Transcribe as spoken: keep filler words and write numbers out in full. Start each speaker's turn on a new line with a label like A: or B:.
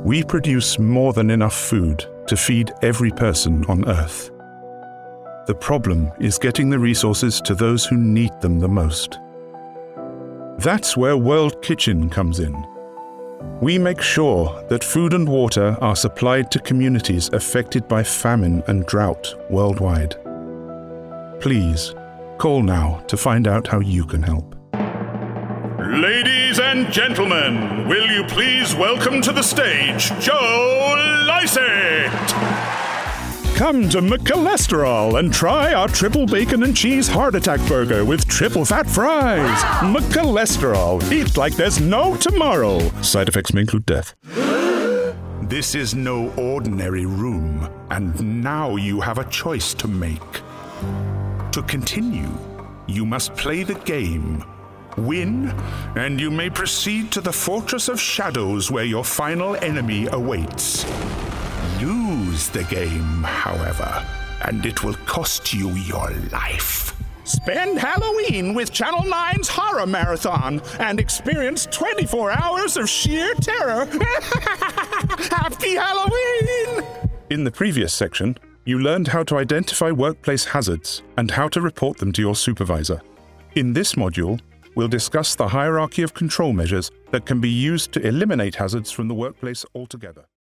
A: We produce more than enough food to feed every person on Earth. The problem is getting the resources to those who need them the most. That's where World Kitchen comes in. We make sure that food and water are supplied to communities affected by famine and drought worldwide. Please, call now to find out how you can help.
B: Ladies and gentlemen, will you please welcome to the stage Joe Lycett?
A: Come to McCholesterol and try our triple bacon and cheese heart attack burger with triple fat fries. McCholesterol. Eat like there's no tomorrow. Side effects may include death. This is no ordinary room, and now you have a choice to make. To continue, you must play the game. Win, and you may proceed to the Fortress of Shadows where your final enemy awaits. Lose the game, however, and it will cost you your life. Spend Halloween with Channel nine's Horror Marathon and experience twenty-four hours of sheer terror. Happy Halloween! In the previous section, you learned how to identify workplace hazards and how to report them to your supervisor. In this module, we'll discuss the hierarchy of control measures that can be used to eliminate hazards from the workplace altogether.